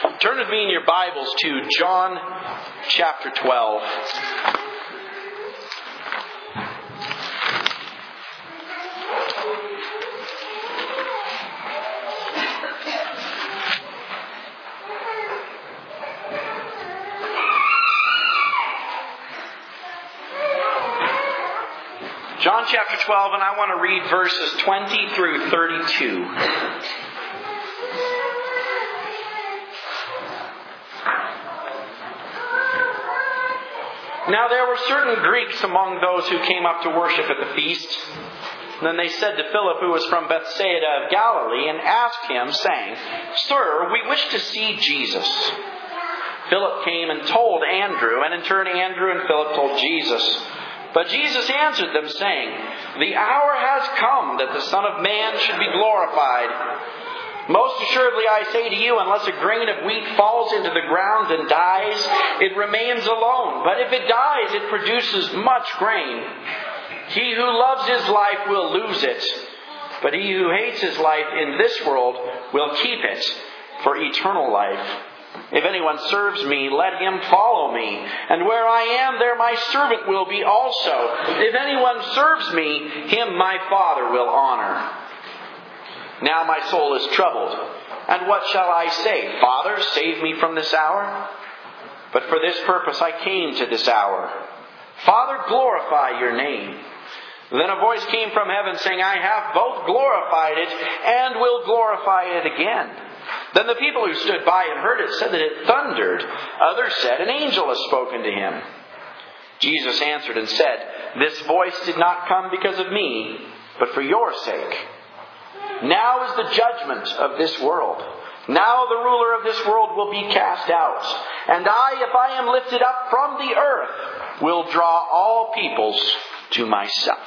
Turn with me in your Bibles to John chapter 12. John chapter 12, and I want to read verses 20 through 32. Now there were certain Greeks among those who came up to worship at the feast. Then they said to Philip, who was from Bethsaida of Galilee, and asked him, saying, Sir, we wish to see Jesus. Philip came and told Andrew, and in turn Andrew and Philip told Jesus. But Jesus answered them, saying, The hour has come that the Son of Man should be glorified. Most assuredly I say to you, unless a grain of wheat falls into the ground and dies, it remains alone. But if it dies, it produces much grain. He who loves his life will lose it, but he who hates his life in this world will keep it for eternal life. If anyone serves me, let him follow me. And where I am, there my servant will be also. If anyone serves me, him my Father will honor. Now my soul is troubled. And what shall I say? Father, save me from this hour? But for this purpose I came to this hour. Father, glorify your name. Then a voice came from heaven saying, I have both glorified it and will glorify it again. Then the people who stood by and heard it said that it thundered. Others said, An angel has spoken to him. Jesus answered and said, This voice did not come because of me, but for your sake. Now is the judgment of this world. Now the ruler of this world will be cast out. And I, if I am lifted up from the earth, will draw all peoples to myself.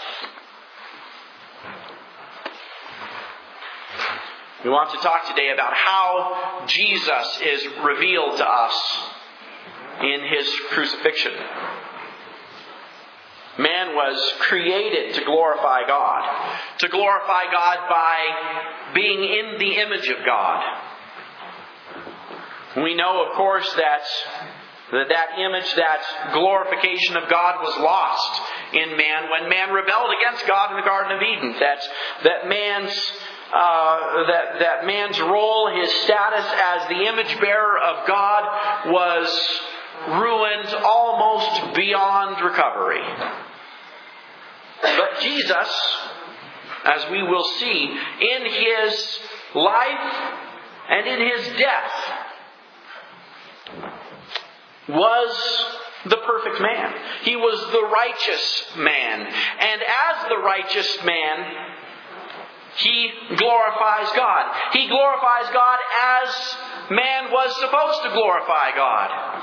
We want to talk today about how Jesus is revealed to us in His crucifixion. Man was created to glorify God. To glorify God by being in the image of God. We know, of course, that image, that glorification of God was lost in man when man rebelled against God in the Garden of Eden. That man's role, his status as the image bearer of God was ruined almost beyond recovery. But Jesus, as we will see, in His life and in His death, was the perfect man. He was the righteous man. And as the righteous man, He glorifies God. He glorifies God as man was supposed to glorify God.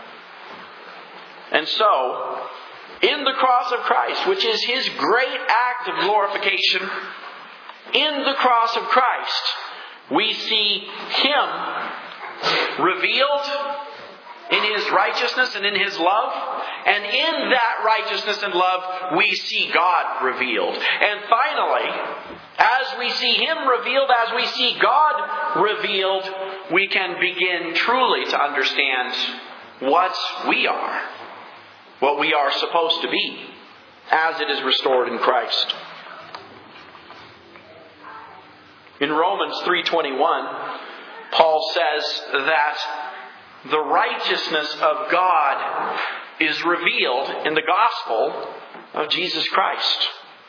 And so, in the cross of Christ, which is His great act of glorification, in the cross of Christ, we see Him revealed in His righteousness and in His love. And in that righteousness and love, we see God revealed. And finally, as we see Him revealed, as we see God revealed, we can begin truly to understand what we are supposed to be, as it is restored in Christ. In Romans 3:21, Paul says that the righteousness of God is revealed in the gospel of Jesus Christ.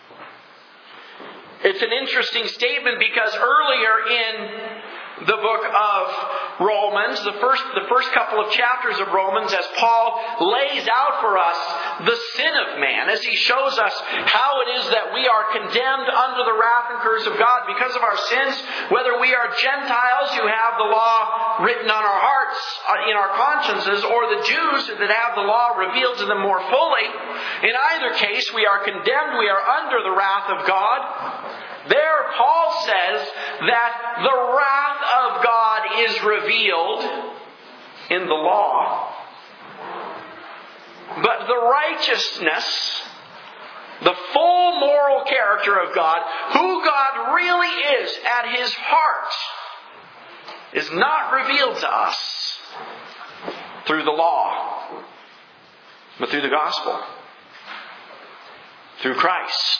It's an interesting statement because earlier in the book of Romans, the first couple of chapters of Romans, as Paul lays out for us the sin of man, as he shows us how it is that we are condemned under the wrath and curse of God because of our sins, whether we are Gentiles who have the law written on our hearts, in our consciences, or the Jews that have the law revealed to them more fully. In either case, we are condemned, we are under the wrath of God. There, Paul says that the wrath of God is revealed in the law. But the righteousness, the full moral character of God, who God really is at His heart, is not revealed to us through the law, but through the gospel, through Christ.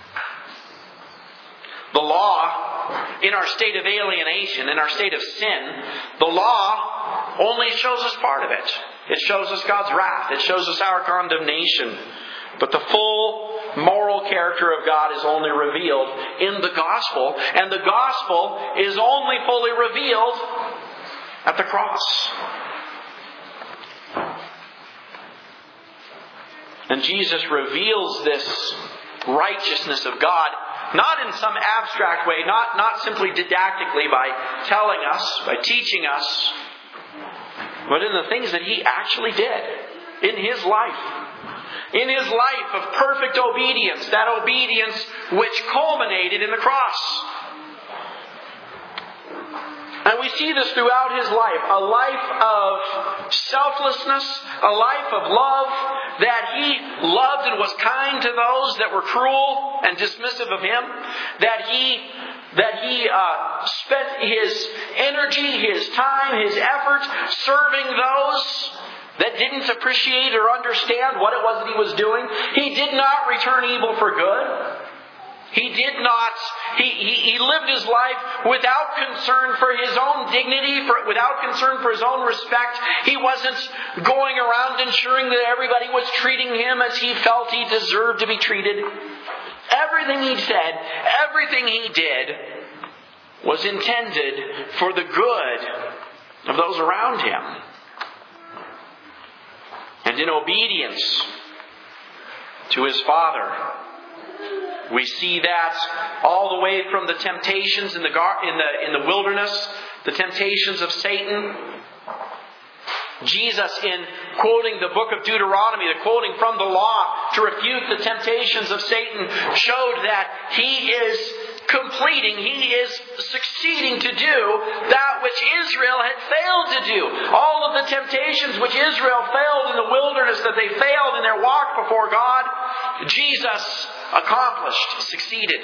The law, in our state of alienation, in our state of sin, the law only shows us part of it. It shows us God's wrath. It shows us our condemnation. But the full moral character of God is only revealed in the gospel. And the gospel is only fully revealed at the cross. And Jesus reveals this righteousness of God, not in some abstract way, not simply didactically by telling us, by teaching us, but in the things that He actually did in His life. In His life of perfect obedience, that obedience which culminated in the cross. And we see this throughout His life. A life of selflessness, a life of love, that He loved and was kind to those that were cruel and dismissive of Him, that He spent His energy, His time, His effort serving those that didn't appreciate or understand what it was that He was doing. He did not return evil for good. He did not, he lived His life without concern for His own dignity, without concern for His own respect. He wasn't going around ensuring that everybody was treating Him as He felt He deserved to be treated. Everything He said, everything He did was intended for the good of those around Him. And in obedience to His Father, we see that all the way from the temptations in the wilderness, the temptations of Satan. Jesus, in quoting the book of Deuteronomy, the quoting from the law to refute the temptations of Satan, showed that He is completing, He is succeeding to do that which Israel had failed to do. All of the temptations which Israel failed in the wilderness, that they failed in their walk before God, Jesus accomplished, succeeded.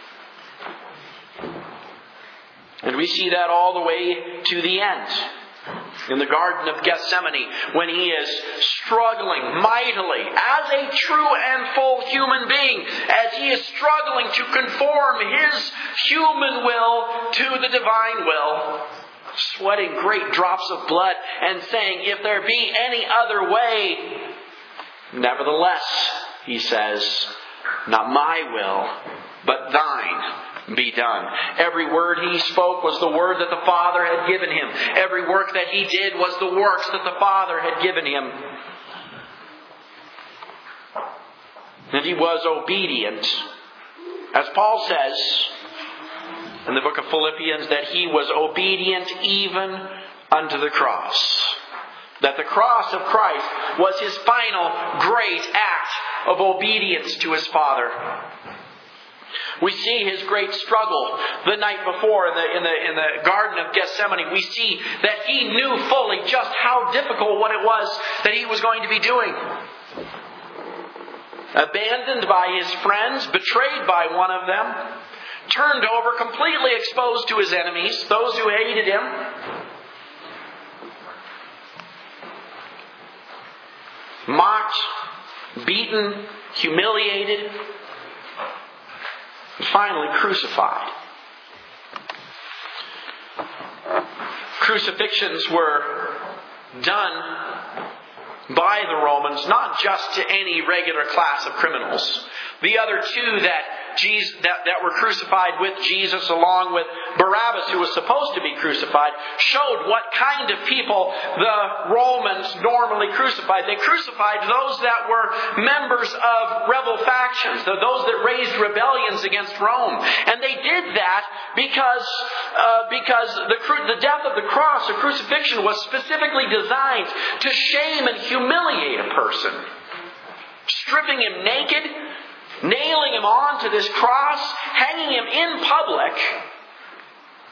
And we see that all the way to the end. In the Garden of Gethsemane, when He is struggling mightily as a true and full human being, as He is struggling to conform His human will to the divine will, sweating great drops of blood and saying, if there be any other way, nevertheless, He says, not my will, but thine be done. Every word He spoke was the word that the Father had given Him. Every work that He did was the works that the Father had given Him. And He was obedient. As Paul says in the book of Philippians, that He was obedient even unto the cross. That the cross of Christ was His final great act of obedience to His Father. We see His great struggle the night before in the Garden of Gethsemane. We see that He knew fully just how difficult what it was that He was going to be doing. Abandoned by His friends, betrayed by one of them, turned over, completely exposed to His enemies, those who hated Him. Mocked, beaten, humiliated, and finally crucified. Crucifixions were done by the Romans, not just to any regular class of criminals. The other two that were crucified with Jesus, along with Barabbas, who was supposed to be crucified, showed what kind of people the Romans normally crucified. They crucified those that were members of rebel factions, those that raised rebellions against Rome. And they did that because the death of the cross, the crucifixion, was specifically designed to shame and humiliate a person. Stripping him naked, nailing Him onto this cross, hanging Him in public,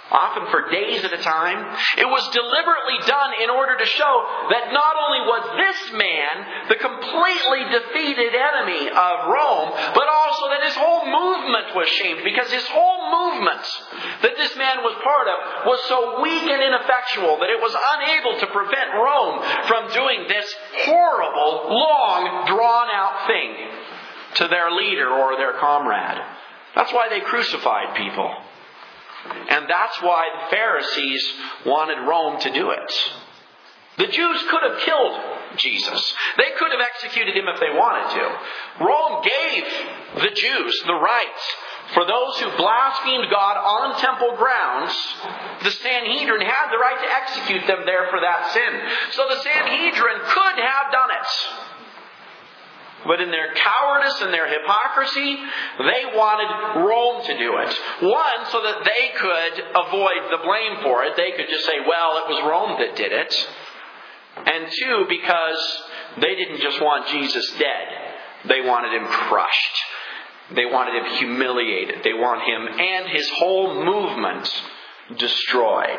often for days at a time. It was deliberately done in order to show that not only was this man the completely defeated enemy of Rome, but also that his whole movement was shamed, because his whole movement that this man was part of was so weak and ineffectual that it was unable to prevent Rome from doing this horrible, long, drawn-out thing to their leader or their comrade. That's why they crucified people. And that's why the Pharisees wanted Rome to do it. The Jews could have killed Jesus. They could have executed him if they wanted to. Rome gave the Jews the right, for those who blasphemed God on temple grounds, the Sanhedrin had the right to execute them there for that sin. So the Sanhedrin could have done it. But in their cowardice and their hypocrisy, they wanted Rome to do it. One, so that they could avoid the blame for it. They could just say, well, it was Rome that did it. And two, because they didn't just want Jesus dead. They wanted him crushed. They wanted him humiliated. They want him and his whole movement destroyed.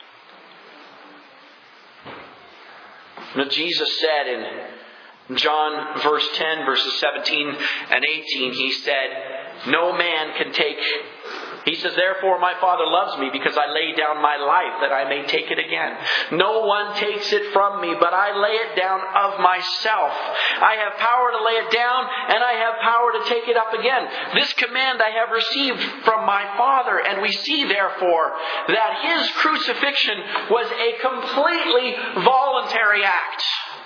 Now, Jesus said in John verse 10, verses 17 and 18, he said, no man can take... He says, therefore my Father loves me, because I lay down my life that I may take it again. No one takes it from me, but I lay it down of myself. I have power to lay it down, and I have power to take it up again. This command I have received from my Father. And we see, therefore, that his crucifixion was a completely voluntary act.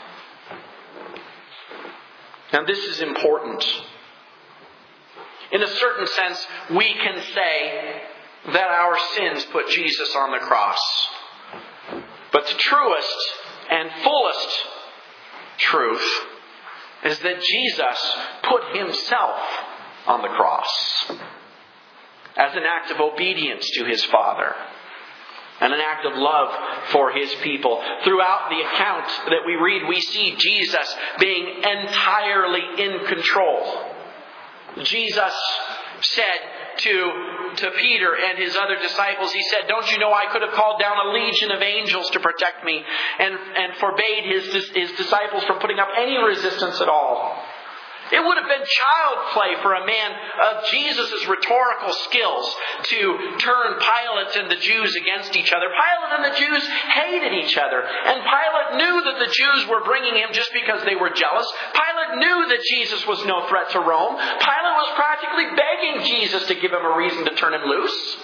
Now this is important. In a certain sense, we can say that our sins put Jesus on the cross. But the truest and fullest truth is that Jesus put himself on the cross as an act of obedience to his Father and an act of love for his people. Throughout the account that we read, we see Jesus being entirely in control. Jesus said to Peter and his other disciples, he said, don't you know I could have called down a legion of angels to protect me, and forbade his disciples from putting up any resistance at all. It would have been child play for a man of Jesus' rhetorical skills to turn Pilate and the Jews against each other. Pilate and the Jews hated each other. And Pilate knew that the Jews were bringing him just because they were jealous. Pilate knew that Jesus was no threat to Rome. Pilate was practically begging Jesus to give him a reason to turn him loose.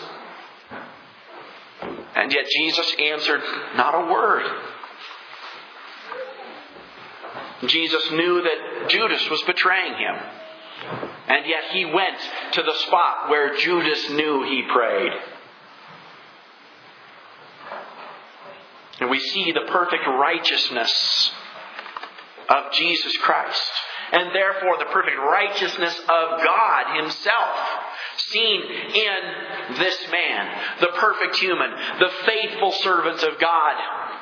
And yet Jesus answered not a word. Jesus knew that Judas was betraying him. And yet he went to the spot where Judas knew he prayed. And we see the perfect righteousness of Jesus Christ. And therefore the perfect righteousness of God himself, seen in this man, the perfect human, the faithful servant of God.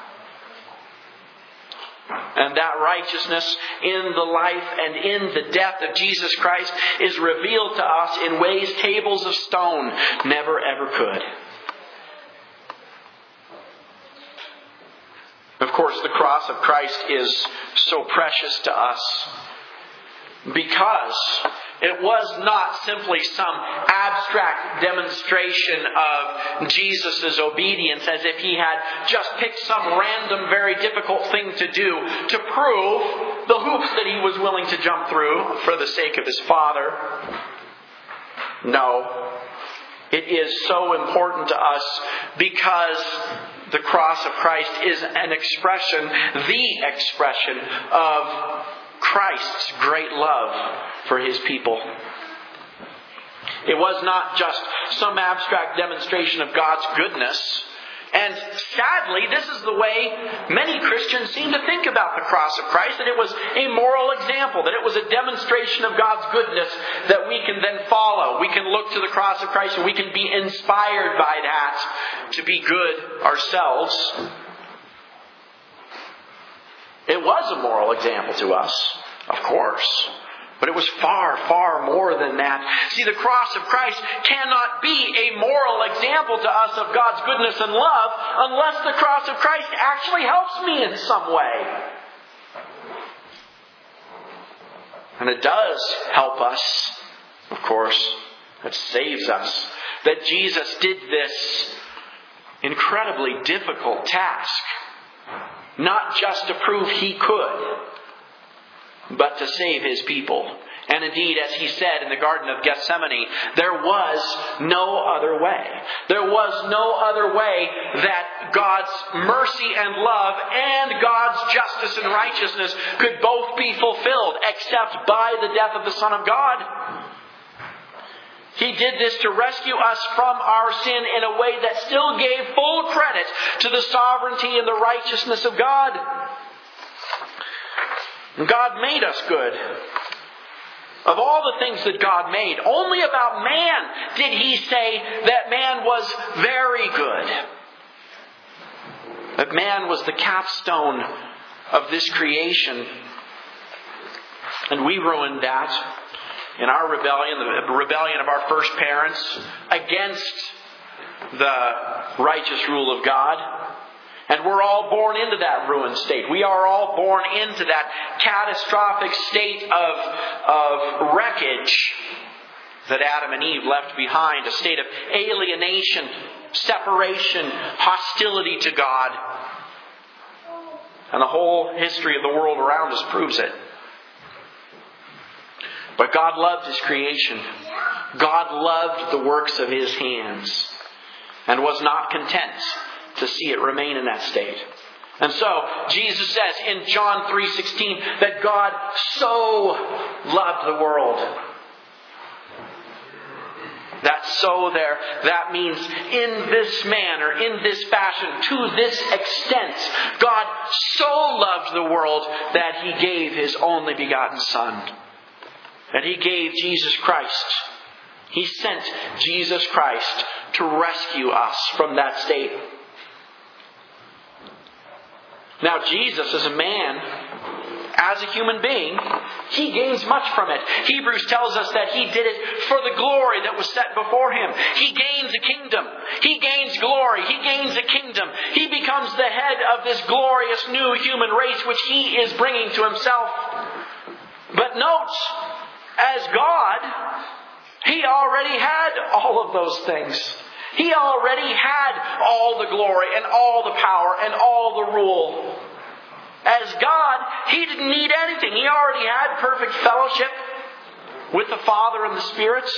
And that righteousness in the life and in the death of Jesus Christ is revealed to us in ways tables of stone never ever could. Of course, the cross of Christ is so precious to us because it was not simply some abstract demonstration of Jesus' obedience as if he had just picked some random, very difficult thing to do to prove the hoops that he was willing to jump through for the sake of his Father. No. It is so important to us because the cross of Christ is an expression, the expression of Christ's great love for his people. It was not just some abstract demonstration of God's goodness. And sadly, this is the way many Christians seem to think about the cross of Christ, that it was a moral example, that it was a demonstration of God's goodness that we can then follow. We can look to the cross of Christ and we can be inspired by that to be good ourselves. It was a moral example to us, of course. But it was far, far more than that. See, the cross of Christ cannot be a moral example to us of God's goodness and love unless the cross of Christ actually helps me in some way. And it does help us, of course. It saves us. That Jesus did this incredibly difficult task. Not just to prove He could, but to save His people. And indeed, as He said in the Garden of Gethsemane, there was no other way. There was no other way that God's mercy and love and God's justice and righteousness could both be fulfilled except by the death of the Son of God. He did this to rescue us from our sin in a way that still gave full credit to the sovereignty and the righteousness of God. God made us good. Of all the things that God made, only about man did He say that man was very good. That man was the capstone of this creation. And we ruined that in our rebellion, the rebellion of our first parents against the righteous rule of God. And we're all born into that ruined state. We are all born into that catastrophic state of wreckage that Adam and Eve left behind. A state of alienation, separation, hostility to God. And the whole history of the world around us proves it. But God loved His creation. God loved the works of His hands. And was not content to see it remain in that state. And so, Jesus says in John 3:16 that God so loved the world. That so there, that means in this manner, in this fashion, to this extent, God so loved the world that He gave His only begotten Son. That He gave Jesus Christ. He sent Jesus Christ to rescue us from that state. Now, Jesus, as a man, as a human being, He gains much from it. Hebrews tells us that He did it for the glory that was set before Him. He gains a kingdom. He gains glory. He gains a kingdom. He becomes the head of this glorious new human race which He is bringing to Himself. But note, as God, He already had all of those things. He already had all the glory and all the power and all the rule. As God, He didn't need anything. He already had perfect fellowship with the Father and the spirits.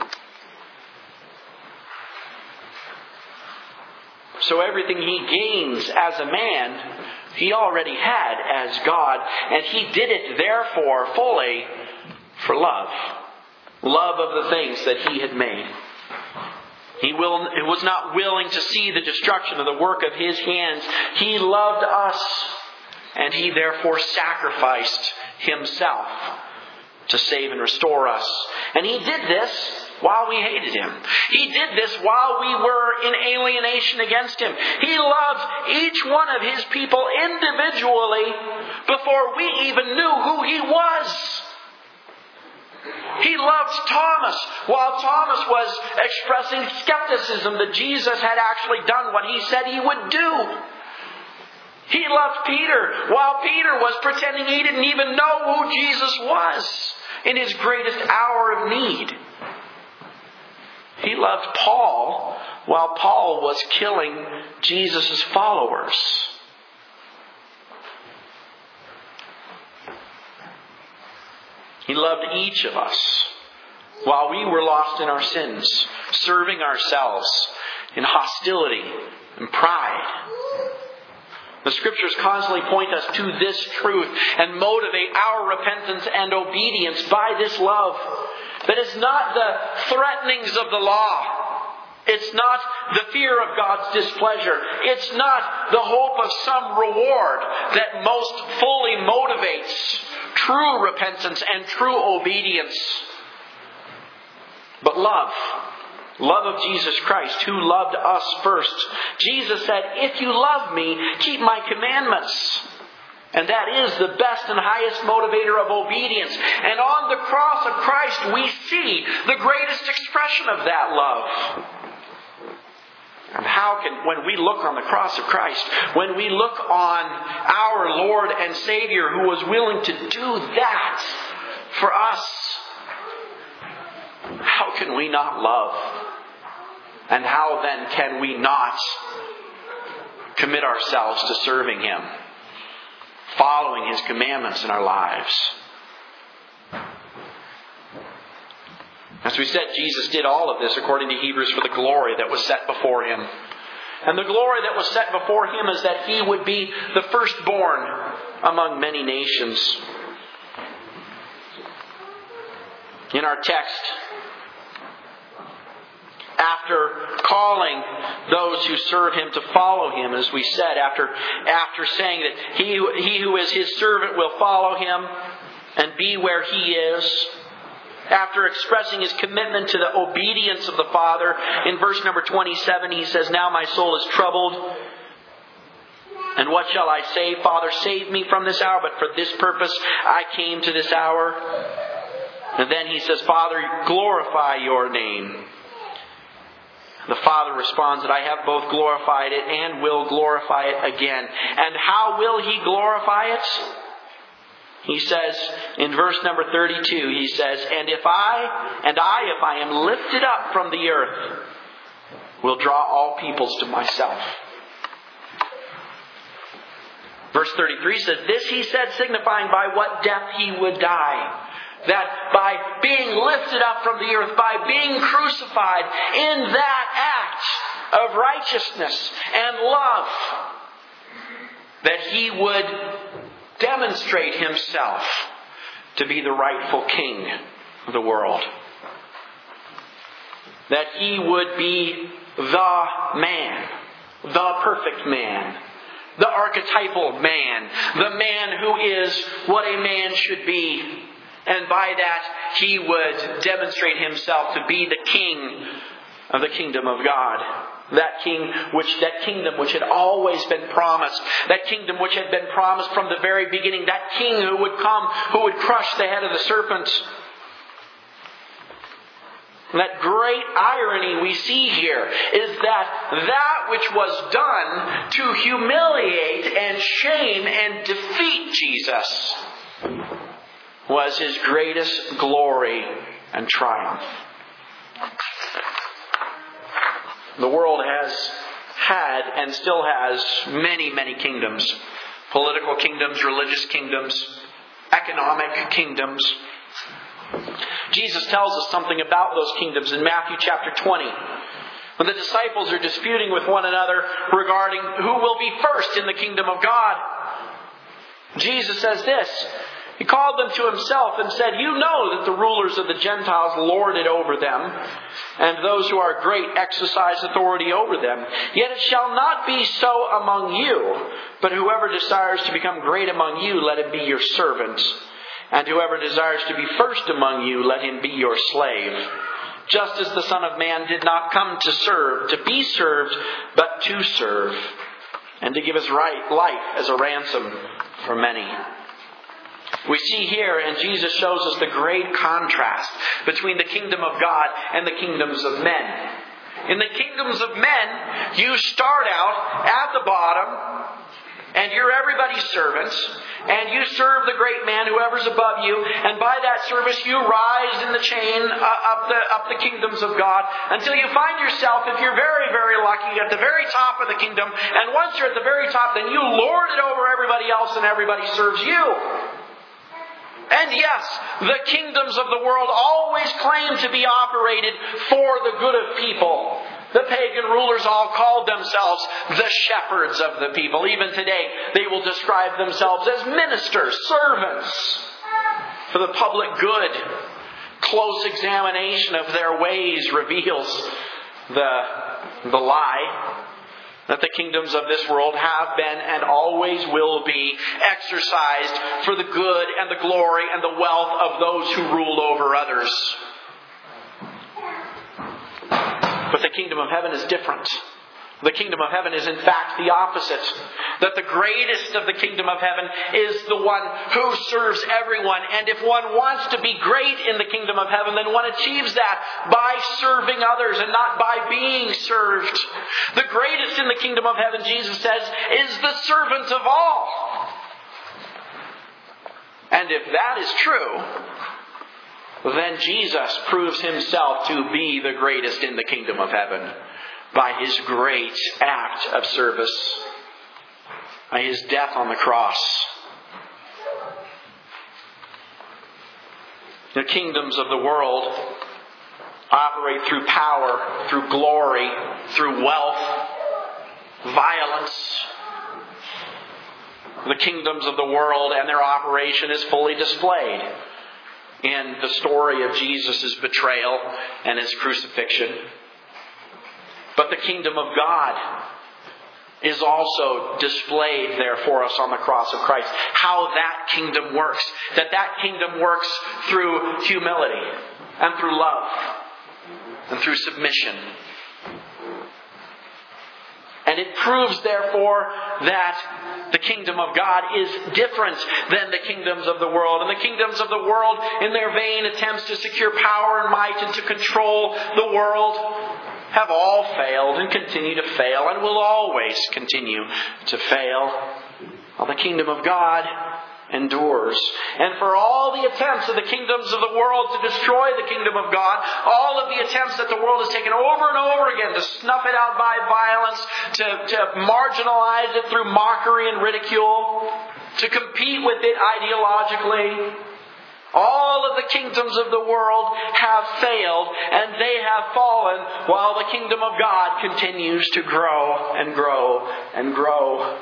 So everything He gains as a man, He already had as God. And He did it, therefore, fully for love. Love of the things that He had made. He was not willing to see the destruction of the work of His hands. He loved us, and He therefore sacrificed Himself to save and restore us. And He did this while we hated Him. He did this while we were in alienation against Him. He loved each one of His people individually before we even knew who He was. He loved Thomas while Thomas was expressing skepticism that Jesus had actually done what He said He would do. He loved Peter while Peter was pretending he didn't even know who Jesus was in his greatest hour of need. He loved Paul while Paul was killing Jesus' followers. He loved each of us while we were lost in our sins, serving ourselves in hostility and pride. The Scriptures constantly point us to this truth and motivate our repentance and obedience by this love. That it's not the threatenings of the law. It's not the fear of God's displeasure. It's not the hope of some reward that most fully motivates true repentance and true obedience. But love. Love of Jesus Christ, who loved us first. Jesus said, "If you love me, keep my commandments." And that is the best and highest motivator of obedience. And on the cross of Christ, we see the greatest expression of that love. And how can, when we look on the cross of Christ, when we look on our Lord and Savior who was willing to do that for us, how can we not love? And how then can we not commit ourselves to serving Him, following His commandments in our lives? As we said, Jesus did all of this, according to Hebrews, for the glory that was set before Him. And the glory that was set before Him is that He would be the firstborn among many nations. In our text, after calling those who serve Him to follow Him, as we said, after saying that he who is His servant will follow Him and be where He is, after expressing His commitment to the obedience of the Father, in verse number 27 He says, "Now my soul is troubled. And what shall I say? Father, save me from this hour. But for this purpose I came to this hour." And then He says, "Father, glorify your name." The Father responds that I have both glorified it and will glorify it again. And how will He glorify it? He says in verse number 32, He says, if I am lifted up from the earth, will draw all peoples to myself. Verse 33 says, this He said, signifying by what death He would die. That by being lifted up from the earth, by being crucified in that act of righteousness and love, that He would demonstrate Himself to be the rightful King of the world. That He would be the man, the perfect man, the archetypal man, the man who is what a man should be. And by that, He would demonstrate Himself to be the King of the kingdom of God. That kingdom which had always been promised. That kingdom which had been promised from the very beginning. That King who would come, who would crush the head of the serpent. And that great irony we see here is that which was done to humiliate and shame and defeat Jesus was His greatest glory and triumph. The world has had and still has many, many kingdoms. Political kingdoms, religious kingdoms, economic kingdoms. Jesus tells us something about those kingdoms in Matthew chapter 20. When the disciples are disputing with one another regarding who will be first in the kingdom of God, Jesus says this. He called them to Himself and said, you know that the rulers of the Gentiles lord it over them, and those who are great exercise authority over them. Yet it shall not be so among you, but whoever desires to become great among you, let him be your servant. And whoever desires to be first among you, let him be your slave. Just as the Son of Man did not come to serve, to be served, but to serve, and to give His life as a ransom for many. We see here, and Jesus shows us the great contrast between the kingdom of God and the kingdoms of men. In the kingdoms of men, you start out at the bottom, and you're everybody's servant, and you serve the great man, whoever's above you, and by that service you rise in the chain up the kingdoms of God until you find yourself, if you're very, very lucky, at the very top of the kingdom. And once you're at the very top, then you lord it over everybody else, and everybody serves you. And yes, the kingdoms of the world always claim to be operated for the good of people. The pagan rulers all called themselves the shepherds of the people. Even today, they will describe themselves as ministers, servants for the public good. Close examination of their ways reveals the lie. That the kingdoms of this world have been and always will be exercised for the good and the glory and the wealth of those who rule over others. But the kingdom of heaven is different. The kingdom of heaven is in fact the opposite. That the greatest of the kingdom of heaven is the one who serves everyone. And if one wants to be great in the kingdom of heaven, then one achieves that by serving others and not by being served. The greatest in the kingdom of heaven, Jesus says, is the servant of all. And if that is true, then Jesus proves himself to be the greatest in the kingdom of heaven by his great act of service, by his death on the cross. The kingdoms of the world operate through power, through glory, through wealth, violence. The kingdoms of the world and their operation is fully displayed in the story of Jesus' betrayal and his crucifixion. But the kingdom of God is also displayed there for us on the cross of Christ. How that kingdom works. That kingdom works through humility and through love and through submission. And it proves, therefore, that the kingdom of God is different than the kingdoms of the world. And the kingdoms of the world, in their vain attempts to secure power and might and to control the world, have all failed and continue to fail and will always continue to fail. While the kingdom of God endures. And for all the attempts of the kingdoms of the world to destroy the kingdom of God, all of the attempts that the world has taken over and over again to snuff it out by violence, to marginalize it through mockery and ridicule, to compete with it ideologically, all of the kingdoms of the world have failed and they have fallen while the kingdom of God continues to grow and grow and grow.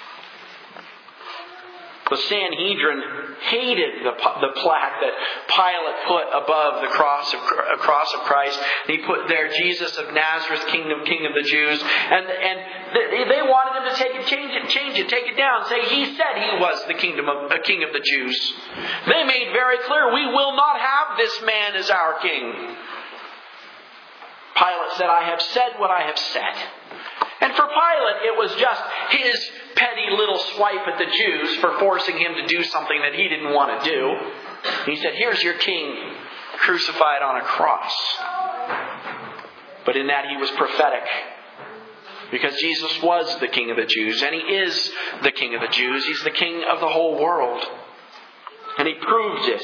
The Sanhedrin hated the plaque that Pilate put above the cross of Christ. He put there, Jesus of Nazareth, King of the Jews. And they wanted him to change it, take it down. Say, he said he was the King of the Jews. They made very clear, we will not have this man as our king. Pilate said, I have said what I have said. And for Pilate, it was just his petty little swipe at the Jews for forcing him to do something that he didn't want to do. He said, here's your king, crucified on a cross. But in that he was prophetic. Because Jesus was the King of the Jews, and he is the King of the Jews. He's the King of the whole world. And he proved it.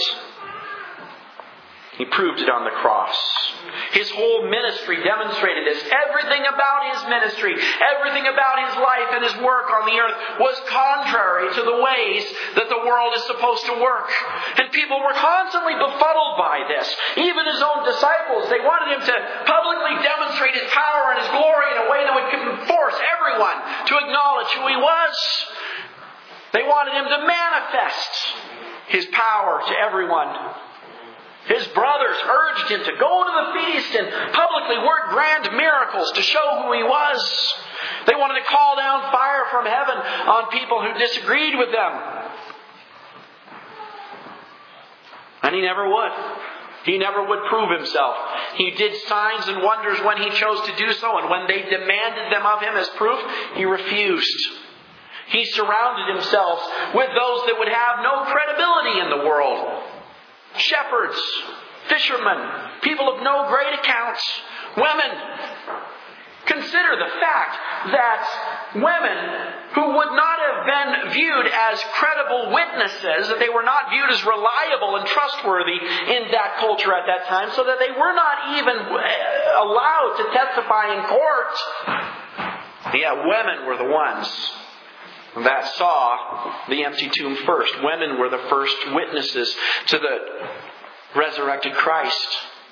He proved it on the cross. His whole ministry demonstrated this. Everything about his ministry, everything about his life and his work on the earth was contrary to the ways that the world is supposed to work. And people were constantly befuddled by this. Even his own disciples, they wanted him to publicly demonstrate his power and his glory in a way that would force everyone to acknowledge who he was. They wanted him to manifest his power to everyone. His brothers urged him to go to the feast and publicly work grand miracles to show who he was. They wanted to call down fire from heaven on people who disagreed with them. And he never would. He never would prove himself. He did signs and wonders when he chose to do so, and when they demanded them of him as proof, he refused. He surrounded himself with those that would have no credibility in the world. Shepherds, fishermen, people of no great account, women. Consider the fact that women who would not have been viewed as credible witnesses, that they were not viewed as reliable and trustworthy in that culture at that time, so that they were not even allowed to testify in court. Yet women were the ones that saw the empty tomb first. Women were the first witnesses to the resurrected Christ.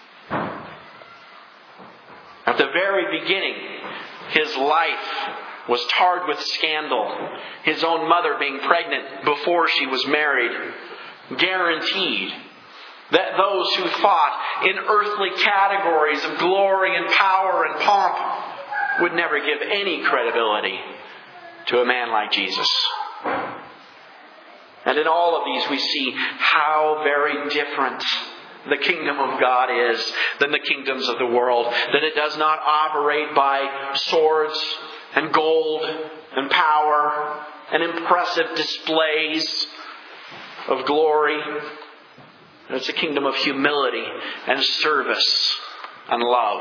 At the very beginning, his life was tarred with scandal. His own mother being pregnant before she was married guaranteed that those who thought in earthly categories of glory and power and pomp would never give any credibility to a man like Jesus. And in all of these we see how very different the kingdom of God is than the kingdoms of the world. That it does not operate by swords and gold and power and impressive displays of glory. It's a kingdom of humility and service and love.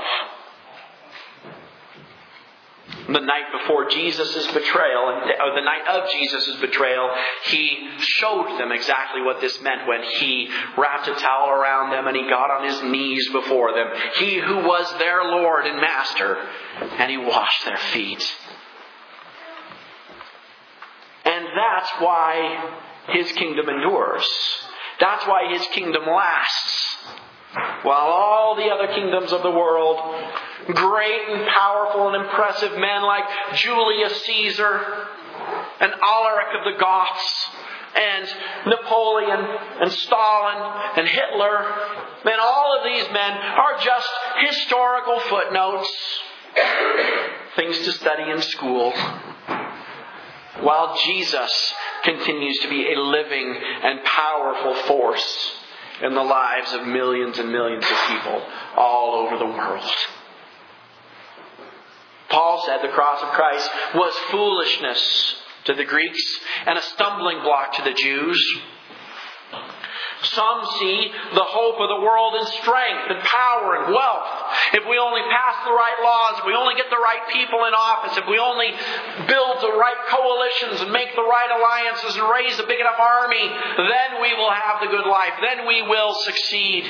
The night before Jesus' betrayal, or the night of Jesus' betrayal, He showed them exactly what this meant when He wrapped a towel around them and He got on His knees before them. He who was their Lord and Master, and He washed their feet. And that's why His kingdom endures. That's why His kingdom lasts. While all the other kingdoms of the world, great and powerful and impressive men like Julius Caesar and Alaric of the Goths and Napoleon and Stalin and Hitler, and all of these men are just historical footnotes, things to study in school. While Jesus continues to be a living and powerful force in the lives of millions and millions of people all over the world. Paul said the cross of Christ was foolishness to the Greeks and a stumbling block to the Jews. Some see the hope of the world in strength and power and wealth. If we only pass the right laws, if we only get the right people in office, if we only build the right coalitions and make the right alliances and raise a big enough army, then we will have the good life. Then we will succeed.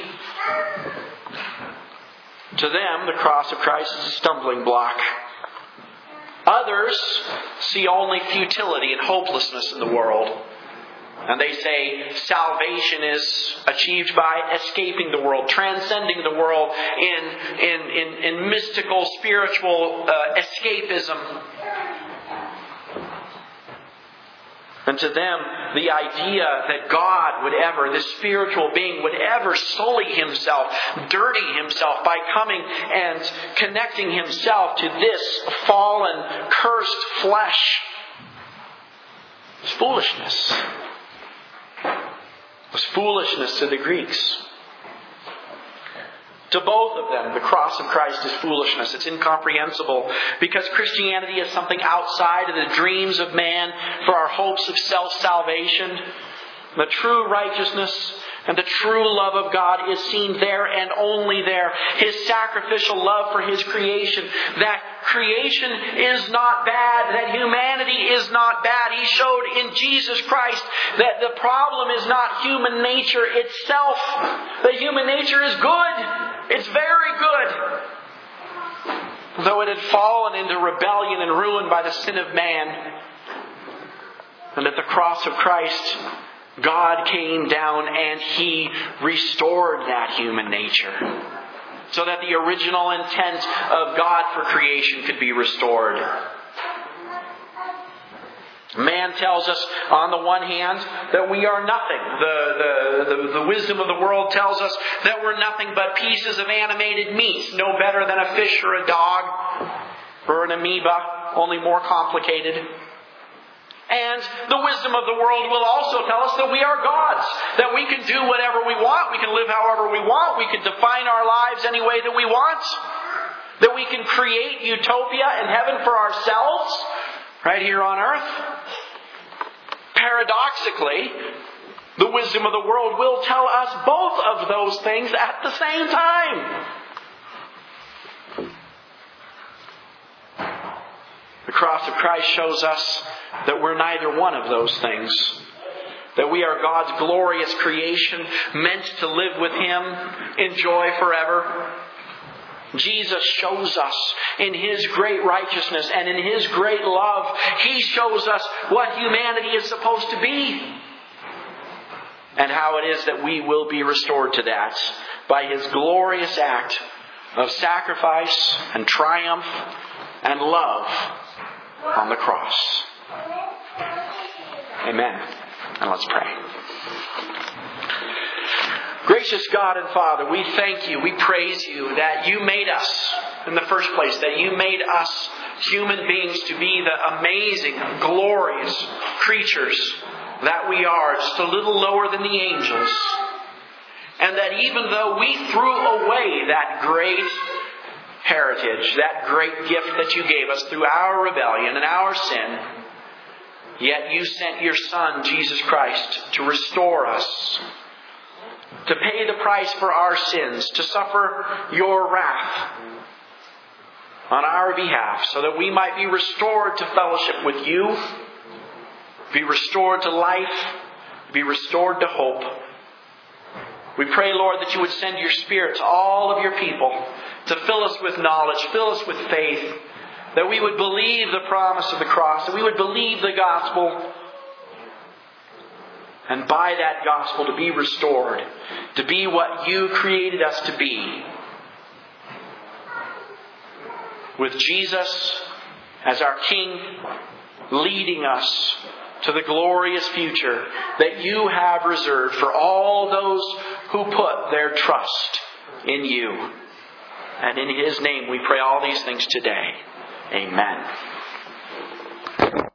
To them, the cross of Christ is a stumbling block. Others see only futility and hopelessness in the world. And they say salvation is achieved by escaping the world, transcending the world in mystical, spiritual escapism. And to them, the idea that God would ever, this spiritual being, would ever sully Himself, dirty Himself by coming and connecting Himself to this fallen, cursed flesh is foolishness. It was foolishness to the Greeks. To both of them, the cross of Christ is foolishness. It's incomprehensible because Christianity is something outside of the dreams of man for our hopes of self-salvation. The true righteousness and the true love of God is seen there and only there. His sacrificial love for His creation. That creation is not bad. That humanity is not bad. He showed in Jesus Christ that the problem is not human nature itself. That human nature is good. It's very good. Though it had fallen into rebellion and ruin by the sin of man. And at the cross of Christ, God came down and He restored that human nature. So that the original intent of God for creation could be restored. Man tells us, on the one hand, that we are nothing. The wisdom of the world tells us that we're nothing but pieces of animated meat, no better than a fish or a dog or an amoeba, only more complicated. And the wisdom of the world will also tell us that we are gods, that we can do whatever we want, we can live however we want, we can define our lives any way that we want, that we can create utopia and heaven for ourselves right here on earth. Paradoxically, the wisdom of the world will tell us both of those things at the same time. The cross of Christ shows us that we're neither one of those things. That we are God's glorious creation, meant to live with Him in joy forever. Jesus shows us in His great righteousness and in His great love. He shows us what humanity is supposed to be. And how it is that we will be restored to that by His glorious act of sacrifice and triumph and love on the cross. Amen. And let's pray. Gracious God and Father, we thank You, we praise You that You made us in the first place, that You made us human beings to be the amazing, glorious creatures that we are, just a little lower than the angels. And and that even though we threw away that great heritage, that great gift that you gave us through our rebellion and our sin, yet you sent your Son, Jesus Christ, to restore us, to pay the price for our sins, to suffer your wrath on our behalf, so that we might be restored to fellowship with you, be restored to life, be restored to hope. We pray, Lord, that you would send your Spirit to all of your people to fill us with knowledge, fill us with faith, that we would believe the promise of the cross, that we would believe the gospel, and by that gospel to be restored, to be what you created us to be, with Jesus as our King, leading us to the glorious future that you have reserved for all those who put their trust in you. And in His name we pray all these things today. Amen.